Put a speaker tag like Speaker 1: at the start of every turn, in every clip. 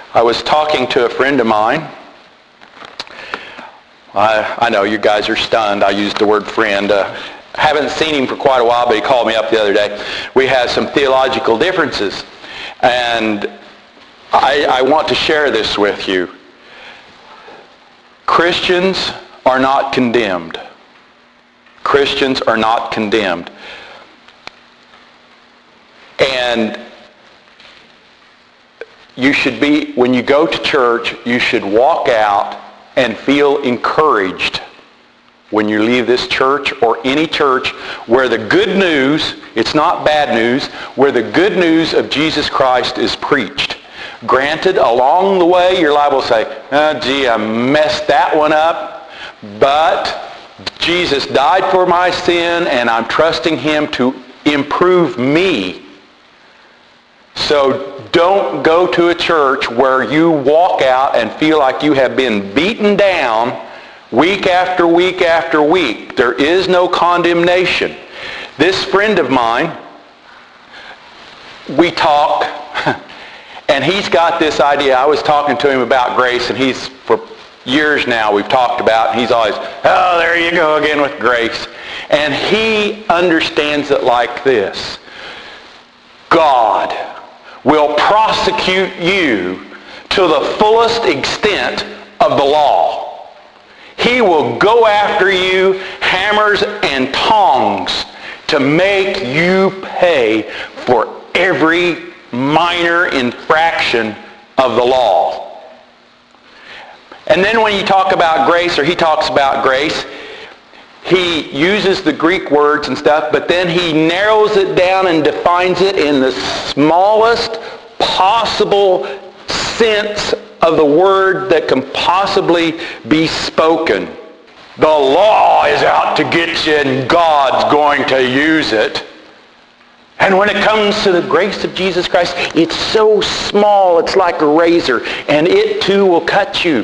Speaker 1: I was talking to a friend of mine. I know you guys are stunned. I used the word friend. Haven't seen him for quite a while, but he called me up the other day. We had some theological differences, and I want to share this with you. Christians are not condemned. Christians are not condemned. And you should be, when you go to church, you should walk out and feel encouraged when you leave this church or any church where the good news, it's not bad news, where the good news of Jesus Christ is preached. Granted, along the way, you're liable to say, oh, gee, I messed that one up, but Jesus died for my sin, and I'm trusting Him to improve me. So don't go to a church where you walk out and feel like you have been beaten down week after week after week. There is no condemnation. This friend of mine, we talked, and he's got this idea. I was talking to him about grace, and he's, for years now, we've talked about, and he's always, oh, there you go again with grace. And he understands it like this. God will prosecute you to the fullest extent of the law. He will go after you hammers and tongs to make you pay for every minor infraction of the law. And then when you talk about grace, or he talks about grace, he uses the Greek words and stuff, but then he narrows it down and defines it in the smallest possible sense of the word that can possibly be spoken. The law is out to get you, and God's going to use it. And when it comes to the grace of Jesus Christ, it's so small, it's like a razor, and it too will cut you.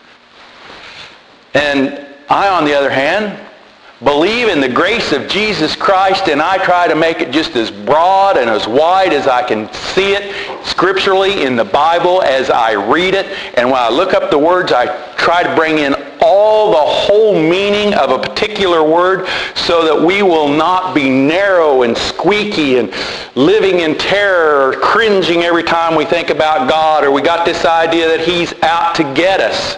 Speaker 1: And I, on the other hand, believe in the grace of Jesus Christ, and I try to make it just as broad and as wide as I can see it scripturally in the Bible as I read it. And when I look up the words, I try to bring in all the whole meaning of a particular word so that we will not be narrow and squeaky and living in terror or cringing every time we think about God, or we got this idea that He's out to get us.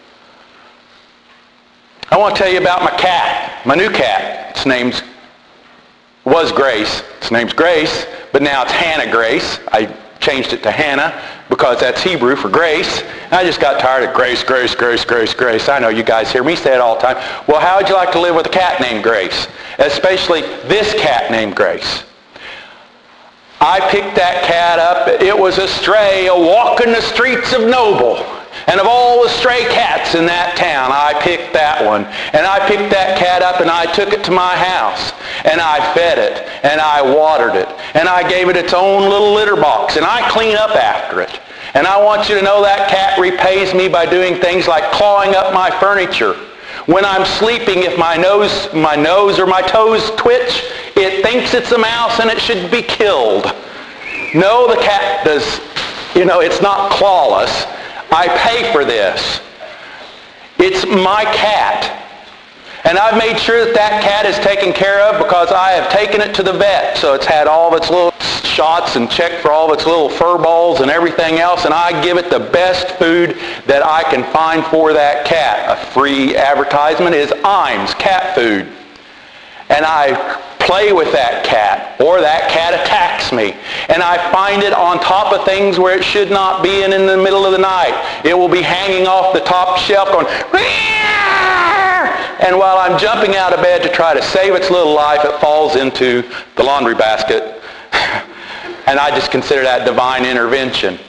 Speaker 1: I want to tell you about my cat, my new cat. Its name was Grace. Its name's Grace, but now it's Hannah Grace. I changed it to Hannah because that's Hebrew for grace. And I just got tired of grace, grace, grace, grace, grace. I know you guys hear me say it all the time. Well, how would you like to live with a cat named Grace? Especially this cat named Grace. I picked that cat up. It was a stray, walking the streets of Noble. And of all the stray cats in that town, I picked that one. And I picked that cat up and I took it to my house. And I fed it. And I watered it. And I gave it its own little litter box. And I clean up after it. And I want you to know that cat repays me by doing things like clawing up my furniture. When I'm sleeping, if my nose or my toes twitch, it thinks it's a mouse and it should be killed. No, the cat does, it's not clawless. I pay for this. It's my cat. And I've made sure that that cat is taken care of because I have taken it to the vet. So it's had all of its little shots and checked for all of its little fur balls and everything else. And I give it the best food that I can find for that cat. A free advertisement is Iams cat food. And I play with that cat, or that cat attacks me. And I find it on top of things where it should not be, and in the middle of the night it will be hanging off the top shelf going, Rear! And while I'm jumping out of bed to try to save its little life, it falls into the laundry basket. And I just consider that divine intervention.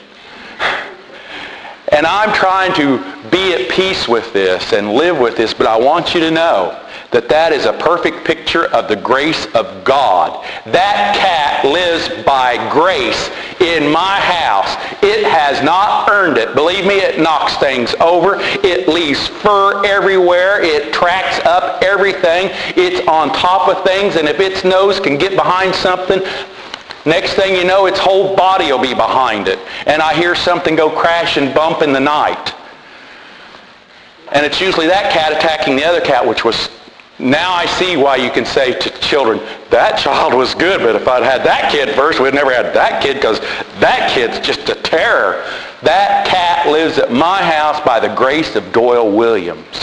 Speaker 1: And I'm trying to be at peace with this and live with this, but I want you to know that that is a perfect picture of the grace of God. That cat lives by grace in my house. It has not earned it. Believe me, it knocks things over. It leaves fur everywhere. It tracks up everything. It's on top of things, and if its nose can get behind something, Next thing you know, its whole body will be behind it. And I hear something go crash and bump in the night. And it's usually that cat attacking the other cat, which was... Now I see why you can say to children, that child was good, but if I'd had that kid first, we'd never had that kid, because that kid's just a terror. That cat lives at my house by the grace of Doyle Williams.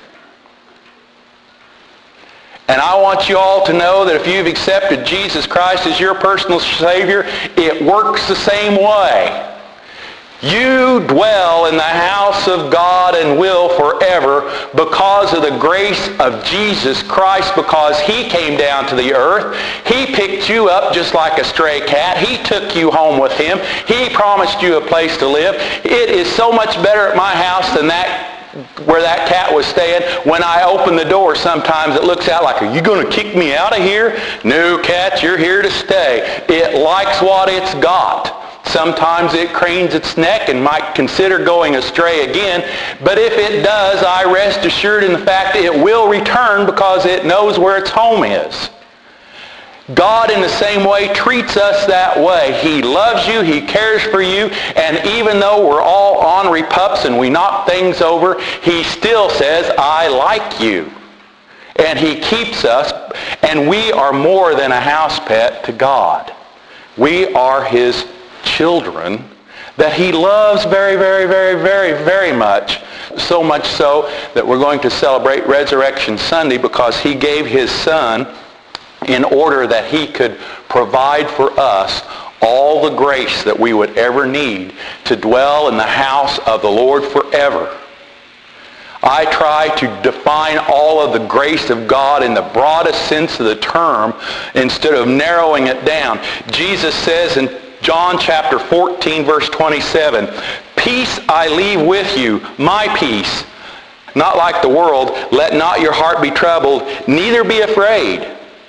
Speaker 1: And I want you all to know that if you've accepted Jesus Christ as your personal Savior, it works the same way. You dwell in the house of God and will forever because of the grace of Jesus Christ, because He came down to the earth. He picked you up just like a stray cat. He took you home with Him. He promised you a place to live. It is so much better at my house than that where that cat was staying. When I open the door, sometimes it looks out like, are you going to kick me out of here? No, cat, you're here to stay. It likes what it's got. Sometimes it cranes its neck and might consider going astray again. But if it does, I rest assured in the fact that it will return because it knows where its home is. God in the same way treats us that way. He loves you. He cares for you. And even though we're all ornery pups and we knock things over, He still says, I like you. And He keeps us. And we are more than a house pet to God. We are His children that He loves very, very, very, very, very much. So much so that we're going to celebrate Resurrection Sunday because He gave His Son in order that He could provide for us all the grace that we would ever need to dwell in the house of the Lord forever. I try to define all of the grace of God in the broadest sense of the term instead of narrowing it down. Jesus says in John chapter 14, verse 27, peace I leave with you, my peace. Not like the world, let not your heart be troubled, neither be afraid.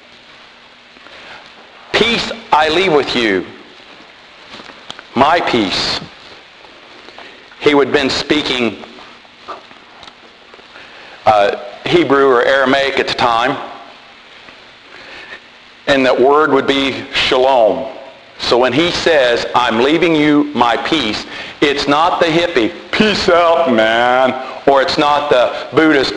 Speaker 1: Peace I leave with you, my peace. He would have been speaking Hebrew or Aramaic at the time, and that word would be shalom. So when He says, I'm leaving you my peace, it's not the hippie, peace out, man. Or it's not the Buddhist,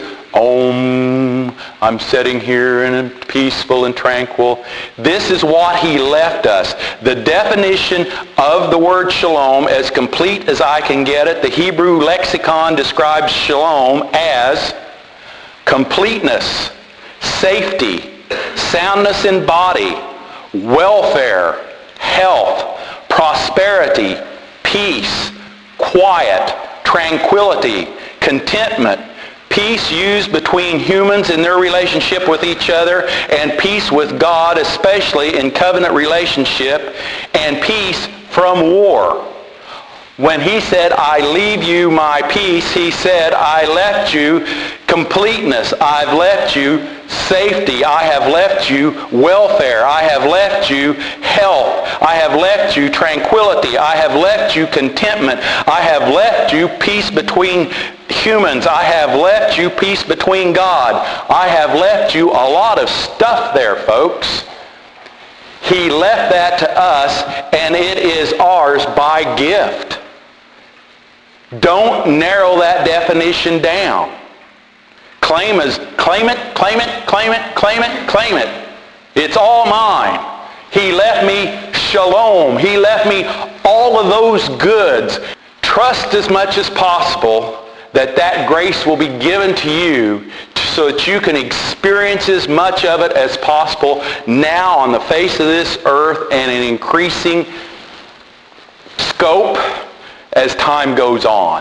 Speaker 1: Om, I'm sitting here and peaceful and tranquil. This is what He left us. The definition of the word shalom, as complete as I can get it, the Hebrew lexicon describes shalom as completeness, safety, soundness in body, welfare, health, prosperity, peace, quiet, tranquility, contentment, peace used between humans in their relationship with each other, and peace with God, especially in covenant relationship, and peace from war. When He said, I leave you my peace, He said, I left you completeness. I've left you safety. I have left you welfare. I have left you health. I have left you tranquility. I have left you contentment. I have left you peace between humans. I have left you peace between God. I have left you a lot of stuff there, folks. He left that to us, and it is ours by gift. Don't narrow that definition down. Claim it, claim it, claim it, claim it, claim it. It's all mine. He left me shalom. He left me all of those goods. Trust as much as possible that that grace will be given to you so that you can experience as much of it as possible now on the face of this earth and in increasing scope as time goes on.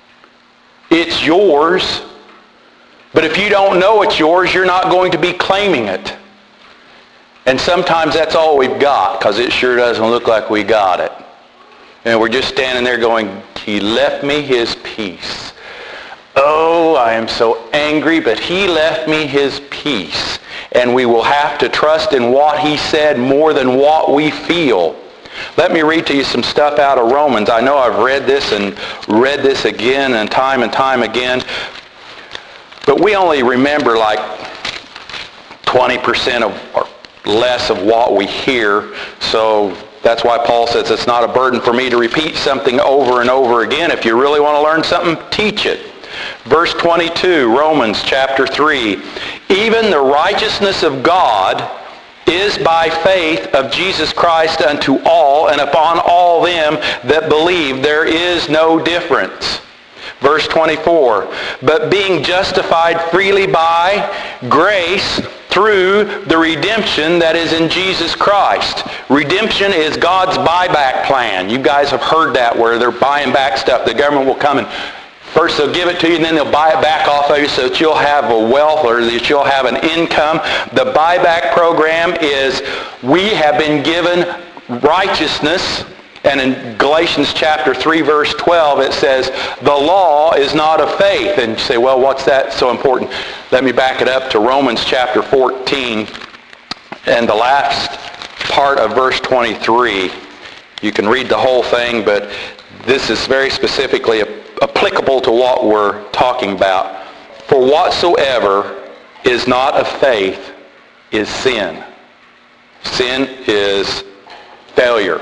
Speaker 1: It's yours, but if you don't know it's yours, you're not going to be claiming it. And sometimes that's all we've got, because it sure doesn't look like we got it. And we're just standing there going, He left me His peace. Oh, I am so angry, but He left me His peace. And we will have to trust in what He said more than what we feel. Let me read to you some stuff out of Romans. I know I've read this and read this again and time again. But we only remember like 20% of, or less of what we hear. So that's why Paul says it's not a burden for me to repeat something over and over again. If you really want to learn something, teach it. Verse 22, Romans chapter 3. Even the righteousness of God is by faith of Jesus Christ unto all, and upon all them that believe. There is no difference. Verse 24, but being justified freely by grace through the redemption that is in Jesus Christ. Redemption is God's buyback plan. You guys have heard that, where they're buying back stuff. The government will come and first they'll give it to you, and then they'll buy it back off of you so that you'll have a wealth, or that you'll have an income. The buyback program is, we have been given righteousness. And in Galatians chapter 3, verse 12, it says, the law is not of faith. And you say, well, what's that so important? Let me back it up to Romans chapter 14 and the last part of verse 23. You can read the whole thing, but this is very specifically applicable to what we're talking about. For whatsoever is not of faith is sin. Sin is failure.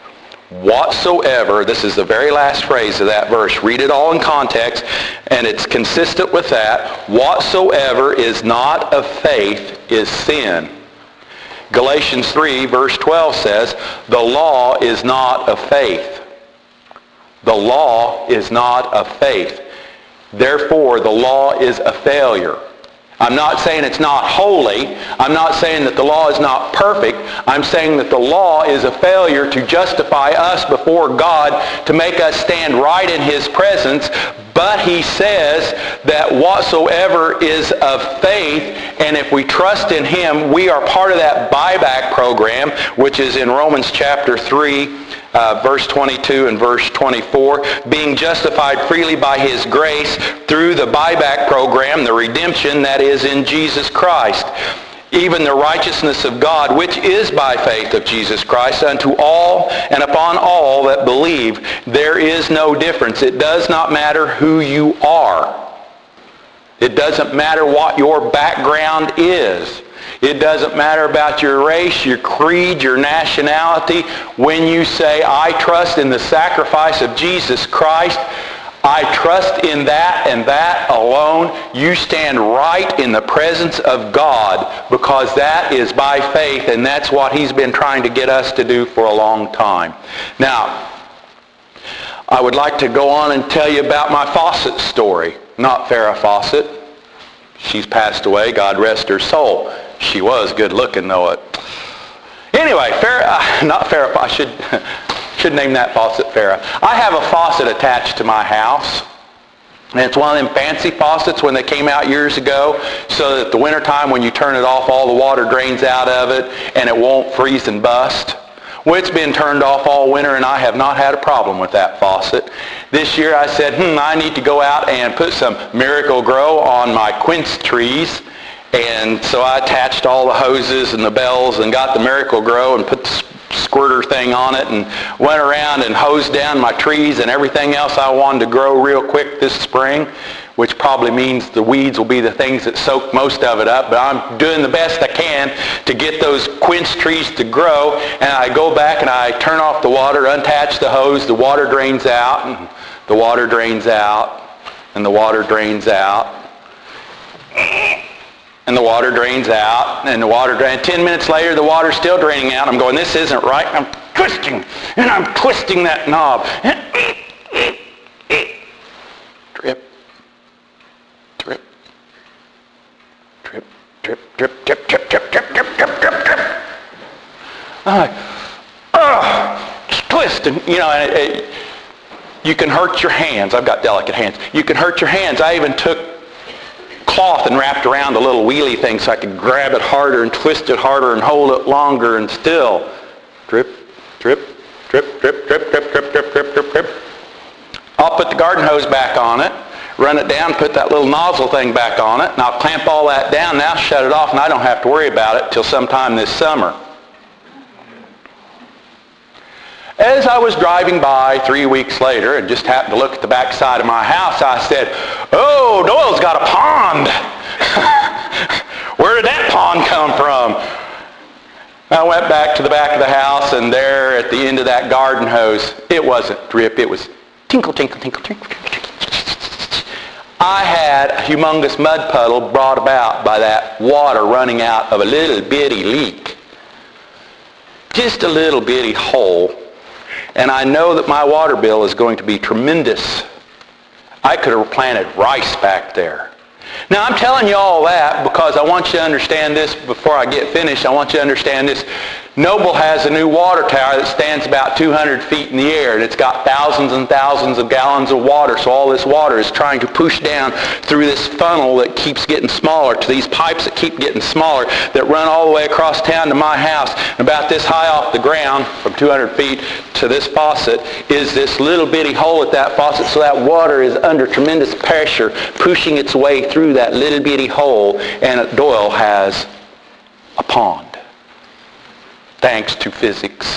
Speaker 1: Whatsoever, this is the very last phrase of that verse. Read it all in context, and it's consistent with that. Whatsoever is not of faith is sin. Galatians 3, verse 12 says, the law is not of faith. The law is not of faith. Therefore, the law is a failure. I'm not saying it's not holy. I'm not saying that the law is not perfect. I'm saying that the law is a failure to justify us before God, to make us stand right in His presence. But He says that whatsoever is of faith, and if we trust in Him, we are part of that buyback program, which is in Romans chapter 3, verse 22 and verse 24, being justified freely by His grace through the buyback program, the redemption that is in Jesus Christ. Even the righteousness of God, which is by faith of Jesus Christ, unto all and upon all that believe. There is no difference. It does not matter who you are. It doesn't matter what your background is. It doesn't matter about your race, your creed, your nationality. When you say, I trust in the sacrifice of Jesus Christ, I trust in that and that alone, you stand right in the presence of God, because that is by faith, and that's what He's been trying to get us to do for a long time. Now, I would like to go on and tell you about my Fawcett story. Not Farrah Fawcett. She's passed away. God rest her soul. She was good looking, though. Anyway, not Farrah. I should name that faucet Farrah. I have a faucet attached to my house. And it's one of them fancy faucets when they came out years ago, so that the wintertime when you turn it off, all the water drains out of it and it won't freeze and bust. Well, it's been turned off all winter, and I have not had a problem with that faucet. This year I said, I need to go out and put some Miracle-Gro on my quince trees. And so I attached all the hoses and the bells and got the Miracle-Gro and put the squirter thing on it and went around and hosed down my trees and everything else I wanted to grow real quick this spring, which probably means the weeds will be the things that soak most of it up. But I'm doing the best I can to get those quince trees to grow. And I go back and I turn off the water, unattach the hose, the water drains out, and the water drains out, and the water drains out. And the water drains out, and the water drains. 10 minutes later, the water's still draining out. I'm going, this isn't right. I'm twisting, and I'm twisting that knob. Drip, drip, drip, drip, drip, drip, drip, drip, drip, drip, drip, drip, drip. I'm like, it's twisting. You know, you can hurt your hands. I've got delicate hands. You can hurt your hands. I even took cloth and wrapped around the little wheelie thing so I could grab it harder and twist it harder and hold it longer, and still drip, drip, drip, drip, drip, drip, drip, drip, drip, drip, drip. I'll put the garden hose back on it, run it down, put that little nozzle thing back on it, and I'll clamp all that down, now shut it off, and I don't have to worry about it till sometime this summer. As I was driving by 3 weeks later and just happened to look at the back side of my house, I said, oh, Doyle's got a pond. Where did that pond come from? I went back to the back of the house, and there at the end of that garden hose, it wasn't drip, it was tinkle, tinkle, tinkle, tinkle. I had a humongous mud puddle brought about by that water running out of a little bitty leak. Just a little bitty hole. And I know that my water bill is going to be tremendous. I could have planted rice back there. Now, I'm telling you all that because I want you to understand this before I get finished. I want you to understand this. Noble has a new water tower that stands about 200 feet in the air, and it's got thousands and thousands of gallons of water, so all this water is trying to push down through this funnel that keeps getting smaller to these pipes that keep getting smaller that run all the way across town to my house. And about this high off the ground, from 200 feet to this faucet, is this little bitty hole at that faucet, so that water is under tremendous pressure pushing its way through that little bitty hole, and Doyle has a pond. Thanks to physics.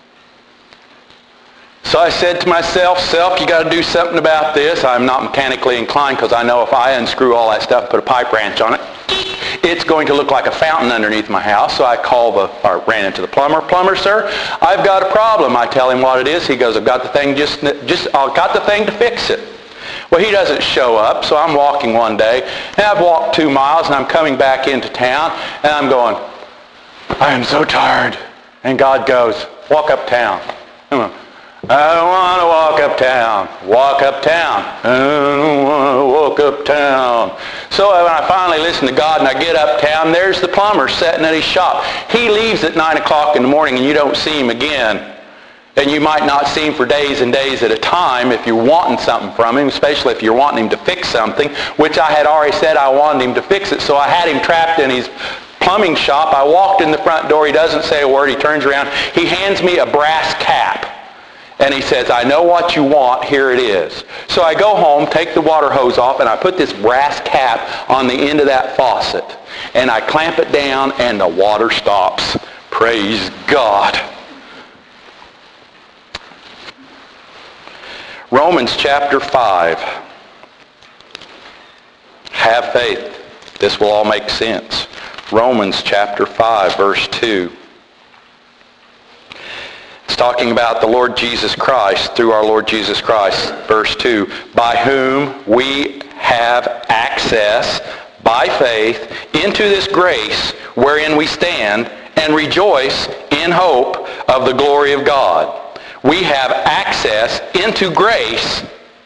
Speaker 1: So I said to myself, Self, you got to do something about this. I'm not mechanically inclined because I know if I unscrew all that stuff, put a pipe wrench on it, it's going to look like a fountain underneath my house. So I ran into the plumber. Plumber, sir, I've got a problem. I tell him what it is. He goes, I've got the thing I've got the thing to fix it. Well, he doesn't show up, so I'm walking one day, and I've walked 2 miles, and I'm coming back into town, and I'm going, I am so tired. And God goes, walk uptown. I don't want to walk uptown. Walk uptown. I don't want to walk uptown. So when I finally listen to God and I get uptown, there's the plumber sitting at his shop. He leaves at 9 o'clock in the morning and you don't see him again. And you might not see him for days and days at a time if you're wanting something from him, especially if you're wanting him to fix something, which I had already said I wanted him to fix it. So I had him trapped in his plumbing shop. I walked in the front door. He doesn't say a word. He turns around. He hands me a brass cap. And he says, I know what you want. Here it is. So I go home, take the water hose off, and I put this brass cap on the end of that faucet. And I clamp it down, and the water stops. Praise God. Romans chapter 5. Have faith. This will all make sense. Romans chapter 5, verse 2. It's talking about the Lord Jesus Christ, through our Lord Jesus Christ. Verse 2, by whom we have access by faith into this grace wherein we stand and rejoice in hope of the glory of God. We have access into grace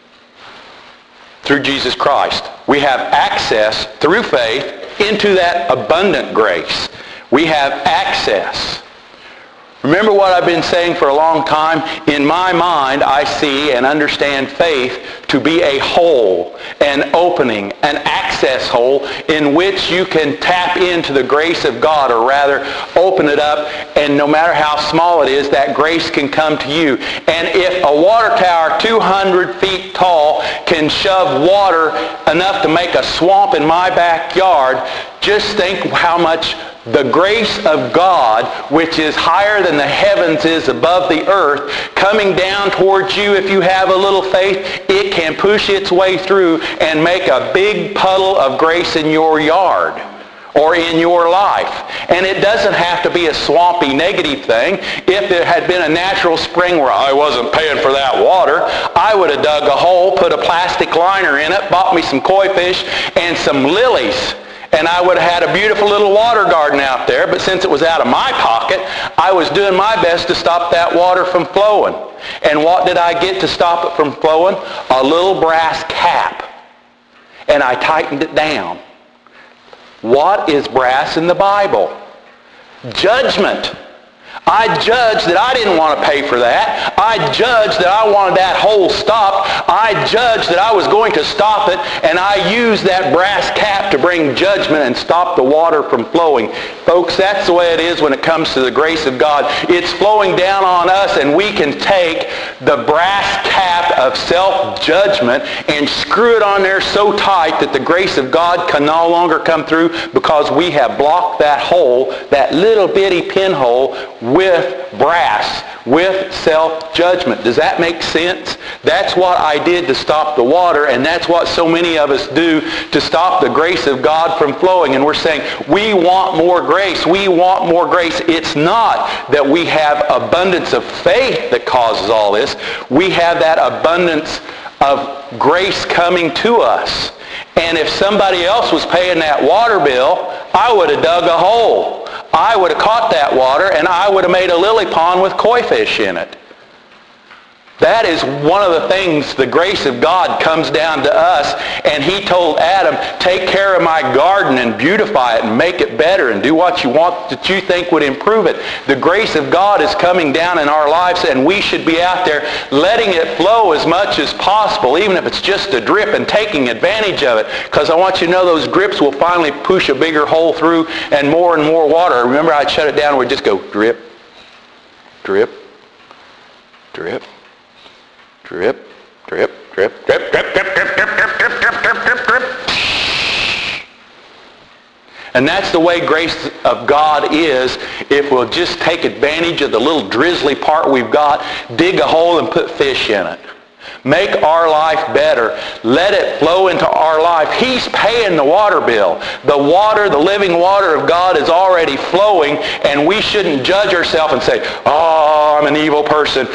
Speaker 1: through Jesus Christ. We have access through faith into that abundant grace. We have access. Remember what I've been saying for a long time? In my mind, I see and understand faith to be a hole, an opening, an access hole in which you can tap into the grace of God, or rather open it up, and no matter how small it is, that grace can come to you. And if a water tower 200 feet tall can shove water enough to make a swamp in my backyard, just think how much the grace of God, which is higher than the heavens is above the earth, coming down towards you if you have a little faith, it can push its way through and make a big puddle of grace in your yard or in your life. And it doesn't have to be a swampy negative thing. If there had been a natural spring where I wasn't paying for that water, I would have dug a hole, put a plastic liner in it, bought me some koi fish and some lilies, and I would have had a beautiful little water garden out there. But since it was out of my pocket, I was doing my best to stop that water from flowing. And what did I get to stop it from flowing? A little brass cap. And I tightened it down. What is brass in the Bible? Judgment. I judged that I didn't want to pay for that. I judged that I wanted that hole stopped. I judged that I was going to stop it, and I used that brass cap to bring judgment and stop the water from flowing. Folks, that's the way it is when it comes to the grace of God. It's flowing down on us, and we can take the brass cap of self-judgment and screw it on there so tight that the grace of God can no longer come through, because we have blocked that hole, that little bitty pinhole, with brass, with self-judgment. Does that make sense? That's what I did to stop the water, and that's what so many of us do to stop the grace of God from flowing. And we're saying, we want more grace. We want more grace. It's not that we have abundance of faith that causes all this. We have that abundance of grace coming to us. And if somebody else was paying that water bill, I would have dug a hole. I would have caught that water, and I would have made a lily pond with koi fish in it. That is one of the things, the grace of God comes down to us. And he told Adam, take care of my garden and beautify it and make it better and do what you want that you think would improve it. The grace of God is coming down in our lives, and we should be out there letting it flow as much as possible, even if it's just a drip, and taking advantage of it. Because I want you to know those drips will finally push a bigger hole through and more water. Remember, I'd shut it down and we'd just go drip, drip, drip. Drip, drip, drip, drip, drip, drip, drip, drip, drip, drip, drip, drip, drip. And that's the way grace of God is. If we'll just take advantage of the little drizzly part we've got, dig a hole and put fish in it. Make our life better. Let it flow into our life. He's paying the water bill. The water, the living water of God is already flowing, and we shouldn't judge ourselves and say, oh, I'm an evil person.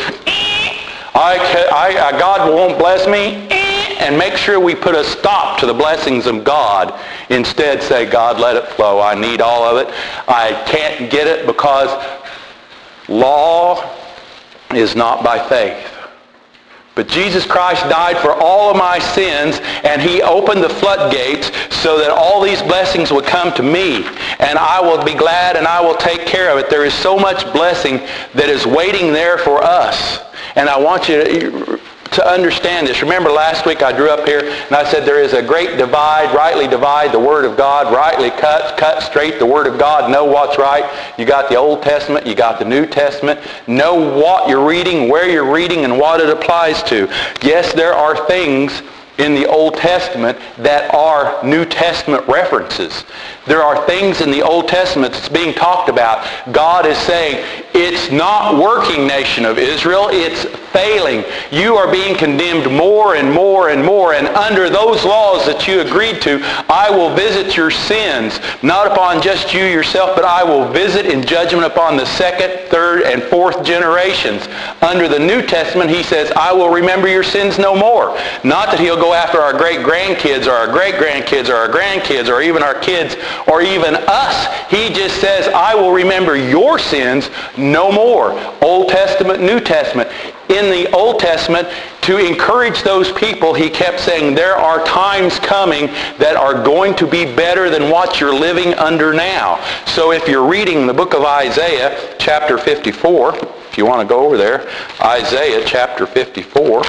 Speaker 1: God won't bless me, and make sure we put a stop to the blessings of God. Instead say, God, let it flow. I need all of it. I can't get it because law is not by faith. But Jesus Christ died for all of my sins, and he opened the floodgates so that all these blessings would come to me, and I will be glad and I will take care of it. There is so much blessing that is waiting there for us. And I want you to understand this. Remember last week I drew up here and I said there is a great divide. Rightly divide the Word of God. Rightly cut straight the Word of God. Know what's right. You got the Old Testament. You got the New Testament. Know what you're reading, where you're reading, and what it applies to. Yes, there are things in the Old Testament that are New Testament references. There are things in the Old Testament that's being talked about. God is saying, it's not working, nation of Israel. It's failing. You are being condemned more and more and more. And under those laws that you agreed to, I will visit your sins, not upon just you yourself, but I will visit in judgment upon the second, third, and fourth generations. Under the New Testament, he says, I will remember your sins no more. Not that he'll go after our great-grandkids or our great-grandkids or our grandkids or even our kids or even us. He just says, I will remember your sins no more. Old Testament, New Testament. In the Old Testament, to encourage those people, he kept saying, there are times coming that are going to be better than what you're living under now. So if you're reading the book of Isaiah, chapter 54, if you want to go over there, Isaiah chapter 54.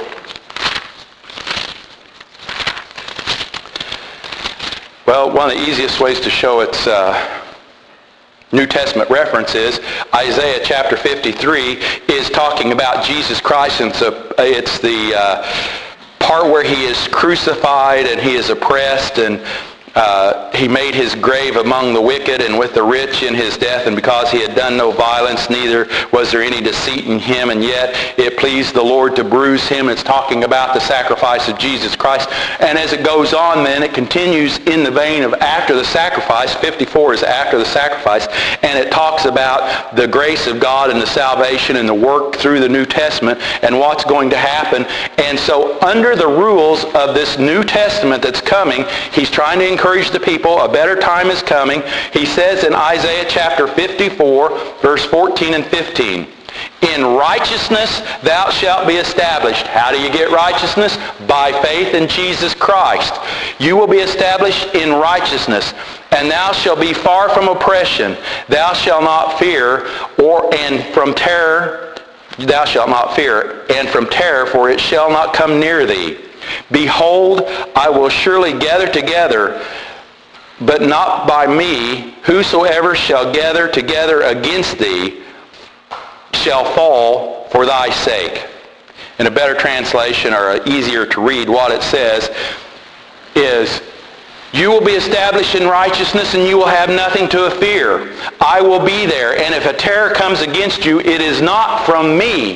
Speaker 1: Well, one of the easiest ways to show its New Testament reference is Isaiah chapter 53 is talking about Jesus Christ, and so it's the part where he is crucified and he is oppressed, and he made his grave among the wicked and with the rich in his death, and because he had done no violence, neither was there any deceit in him, and yet it pleased the Lord to bruise him. It's talking about the sacrifice of Jesus Christ. And as it goes on, then it continues in the vein of after the sacrifice. 54 is after the sacrifice, and it talks about the grace of God and the salvation and the work through the New Testament and what's going to happen. And so under the rules of this New Testament that's coming, he's trying to encourage the people. A better time is coming. He says in Isaiah chapter 54, verse 14 and 15, in righteousness thou shalt be established. How do you get righteousness? By faith in Jesus Christ. You will be established in righteousness. And thou shalt be far from oppression. Thou shalt not fear, and from terror thou shalt not fear, and from terror, for it shall not come near thee. Behold, I will surely gather together, but not by me. Whosoever shall gather together against thee shall fall for thy sake. In a better translation, or easier to read, what it says is, you will be established in righteousness, and you will have nothing to fear. I will be there, and if a terror comes against you, it is not from me.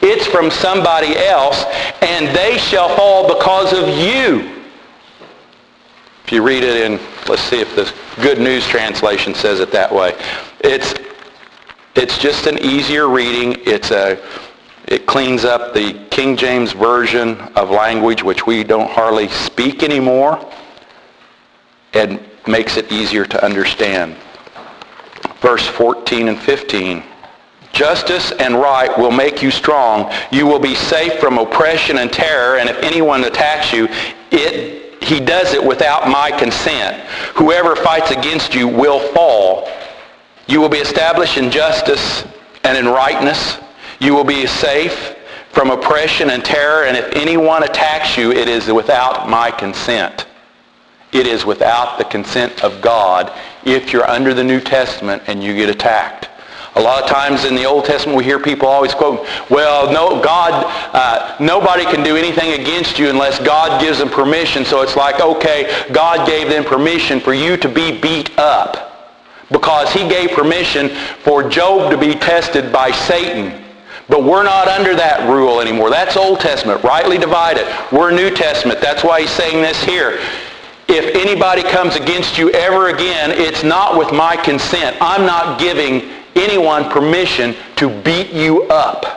Speaker 1: It's from somebody else, and they shall fall because of you. If you read it in, let's see if the Good News Translation says it that way. It's just an easier reading. It cleans up the King James Version of language, which we don't hardly speak anymore, and makes it easier to understand. Verse 14 and 15. Justice and right will make you strong. You will be safe from oppression and terror, and if anyone attacks you, he does it without my consent. Whoever fights against you will fall. You will be established in justice and in rightness. You will be safe from oppression and terror, and if anyone attacks you, it is without my consent. It is without the consent of God if you're under the New Testament and you get attacked. A lot of times in the Old Testament we hear people always quote, well, no, nobody can do anything against you unless God gives them permission. So it's like, okay, God gave them permission for you to be beat up because he gave permission for Job to be tested by Satan. But we're not under that rule anymore. That's Old Testament, rightly divided. We're New Testament. That's why he's saying this here. If anybody comes against you ever again, it's not with my consent. I'm not giving anyone permission to beat you up.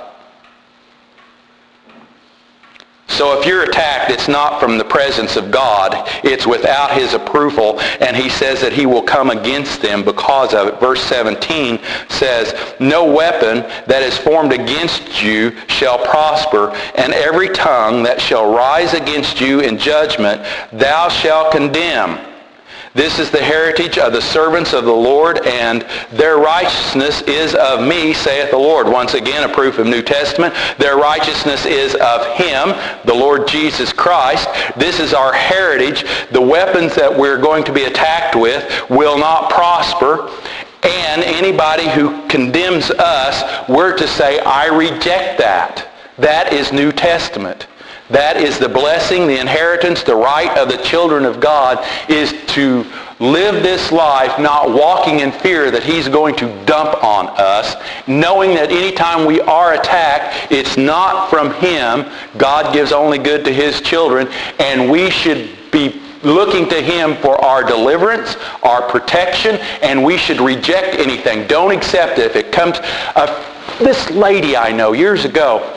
Speaker 1: So if you're attacked, it's not from the presence of God. It's without his approval, and he says that he will come against them because of it. Verse 17 says, no weapon that is formed against you shall prosper, and every tongue that shall rise against you in judgment thou shalt condemn. This is the heritage of the servants of the Lord, and their righteousness is of me, saith the Lord. Once again, a proof of New Testament. Their righteousness is of him, the Lord Jesus Christ. This is our heritage. The weapons that we're going to be attacked with will not prosper. And anybody who condemns us, we're to say, I reject that. That is New Testament. That is the blessing, the inheritance, the right of the children of God is to live this life not walking in fear that he's going to dump on us, knowing that anytime we are attacked, it's not from him. God gives only good to his children, and we should be looking to him for our deliverance, our protection, and we should reject anything. Don't accept it. If it comes... this lady I know years ago,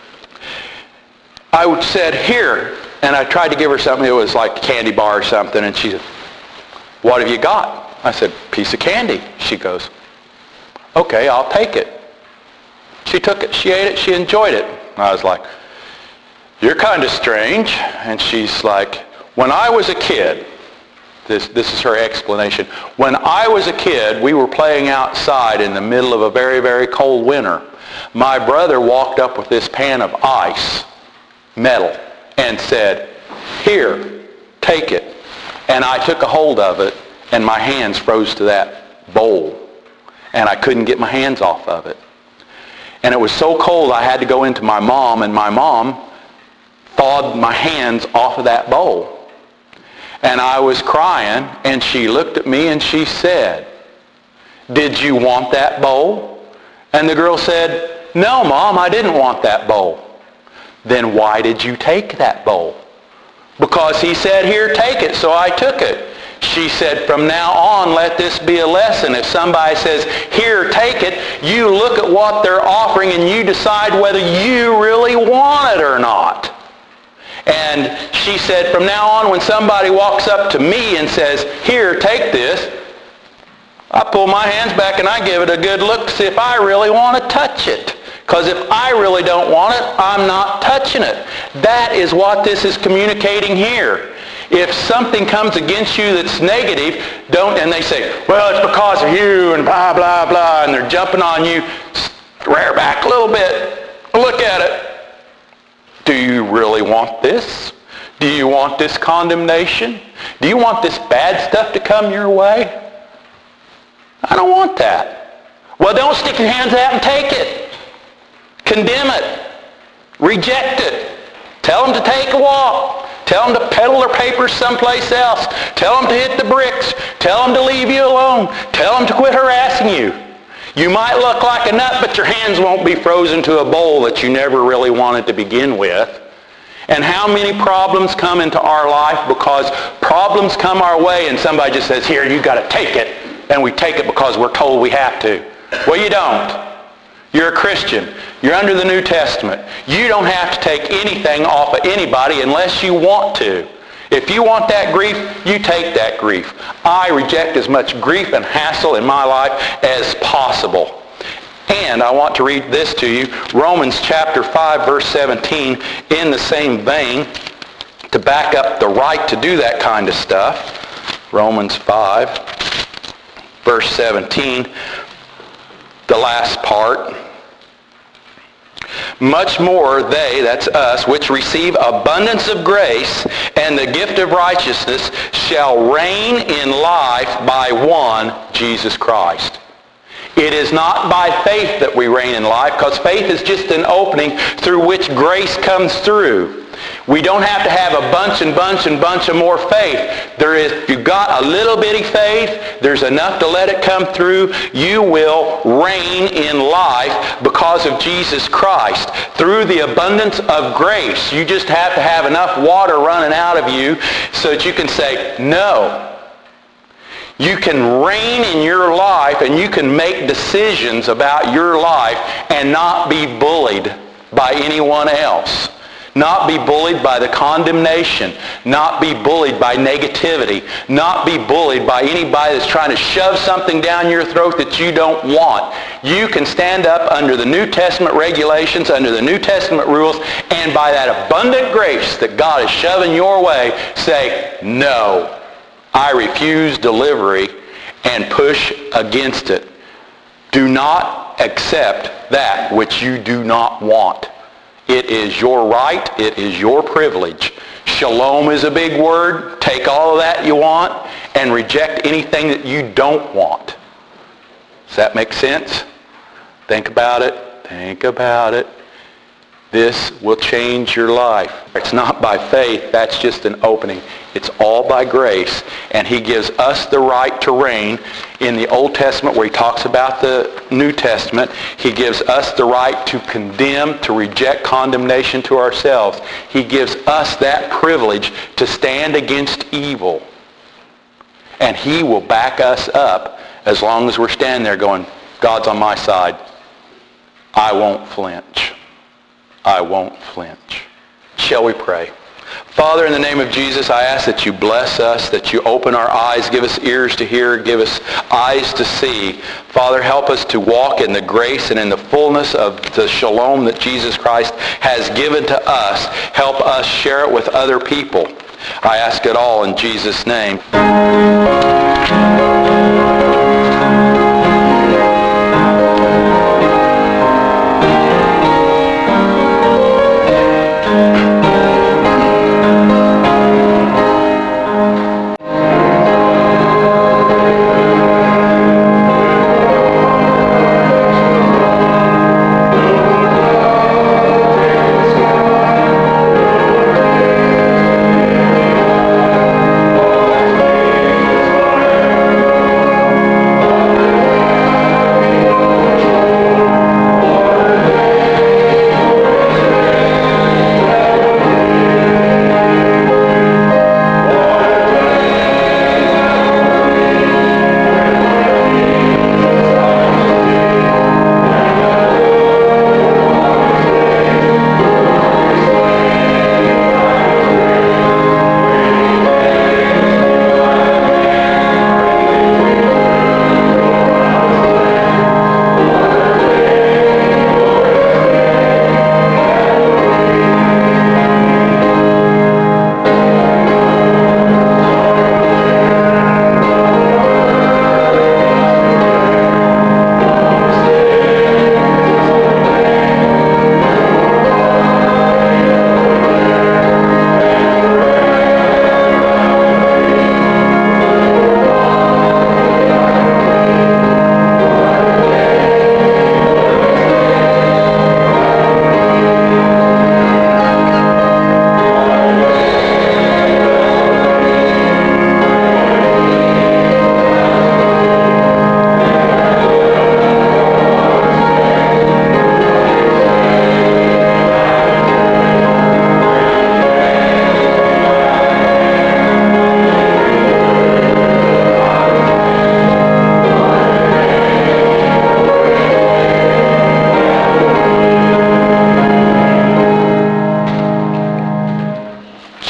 Speaker 1: I said, here, and I tried to give her something. It was like a candy bar or something, and she said, what have you got? I said, piece of candy. She goes, okay, I'll take it. She took it, she ate it, she enjoyed it. I was like, you're kind of strange. And she's like, when I was a kid, this is her explanation, when I was a kid, we were playing outside in the middle of a very, very cold winter. My brother walked up with this pan of ice, metal, and said, here, take it. And I took a hold of it, and my hands froze to that bowl, and I couldn't get my hands off of it. And it was so cold I had to go into my mom, and my mom thawed my hands off of that bowl. And I was crying, and she looked at me and she said, did you want that bowl? And the girl said, no, Mom, I didn't want that bowl. Then why did you take that bowl? Because he said, here, take it, so I took it. She said, from now on, let this be a lesson. If somebody says, here, take it, you look at what they're offering and you decide whether you really want it or not. And she said, from now on, when somebody walks up to me and says, here, take this, I pull my hands back and I give it a good look to see if I really want to touch it. Because if I really don't want it, I'm not touching it. That is what this is communicating here. If something comes against you that's negative, and they say, well, it's because of you and blah, blah, blah, and they're jumping on you, rear back a little bit, look at it. Do you really want this? Do you want this condemnation? Do you want this bad stuff to come your way? I don't want that. Well, don't stick your hands out and take it. Condemn it. Reject it. Tell them to take a walk. Tell them to peddle their papers someplace else. Tell them to hit the bricks. Tell them to leave you alone. Tell them to quit harassing you. You might look like a nut, but your hands won't be frozen to a bowl that you never really wanted to begin with. And how many problems come into our life because problems come our way and somebody just says, here, you got to take it. And we take it because we're told we have to. Well, you don't. You're a Christian. You're under the New Testament. You don't have to take anything off of anybody unless you want to. If you want that grief, you take that grief. I reject as much grief and hassle in my life as possible. And I want to read this to you, Romans chapter 5, verse 17, in the same vein, to back up the right to do that kind of stuff. Romans 5, verse 17, the last part. Much more they, that's us, which receive abundance of grace and the gift of righteousness shall reign in life by one, Jesus Christ. It is not by faith that we reign in life, because faith is just an opening through which grace comes through. We don't have to have a bunch of more faith. If you've got a little bitty faith, there's enough to let it come through. You will reign in life because of Jesus Christ. Through the abundance of grace, you just have to have enough water running out of you so that you can say, no. You can reign in your life and you can make decisions about your life and not be bullied by anyone else. Not be bullied by the condemnation. Not be bullied by negativity. Not be bullied by anybody that's trying to shove something down your throat that you don't want. You can stand up under the New Testament regulations, under the New Testament rules, and by that abundant grace that God is shoving your way, say, no, I refuse delivery, and push against it. Do not accept that which you do not want. It is your right. It is your privilege. Shalom is a big word. Take all of that you want and reject anything that you don't want. Does that make sense? Think about it. Think about it. This will change your life. It's not by faith. That's just an opening. It's all by grace. And he gives us the right to reign. In the Old Testament, where he talks about the New Testament, he gives us the right to condemn, to reject condemnation to ourselves. He gives us that privilege to stand against evil. And he will back us up as long as we're standing there going, God's on my side. I won't flinch. I won't flinch. Shall we pray? Father, in the name of Jesus, I ask that you bless us, that you open our eyes, give us ears to hear, give us eyes to see. Father, help us to walk in the grace and in the fullness of the shalom that Jesus Christ has given to us. Help us share it with other people. I ask it all in Jesus' name.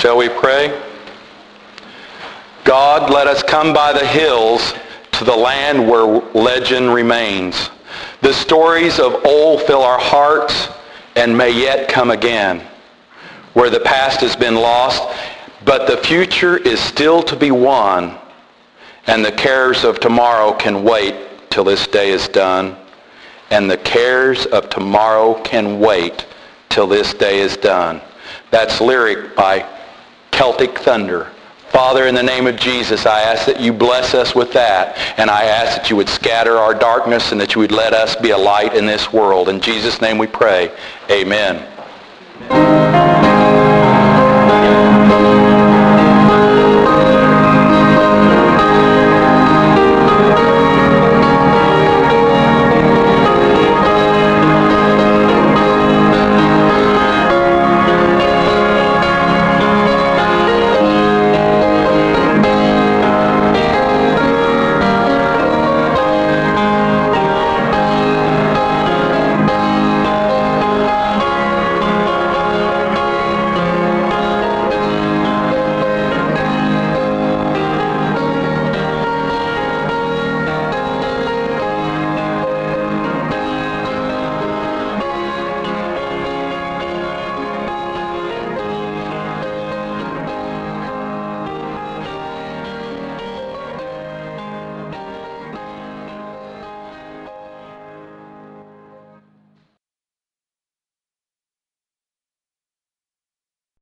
Speaker 1: Shall we pray? God, let us come by the hills to the land where legend remains. The stories of old fill our hearts and may yet come again, where the past has been lost, but the future is still to be won, and the cares of tomorrow can wait till this day is done. And the cares of tomorrow can wait till this day is done. That's lyric by Celtic Thunder. Father, in the name of Jesus, I ask that you bless us with that, and I ask that you would scatter our darkness and that you would let us be a light in this world. In Jesus' name we pray. Amen.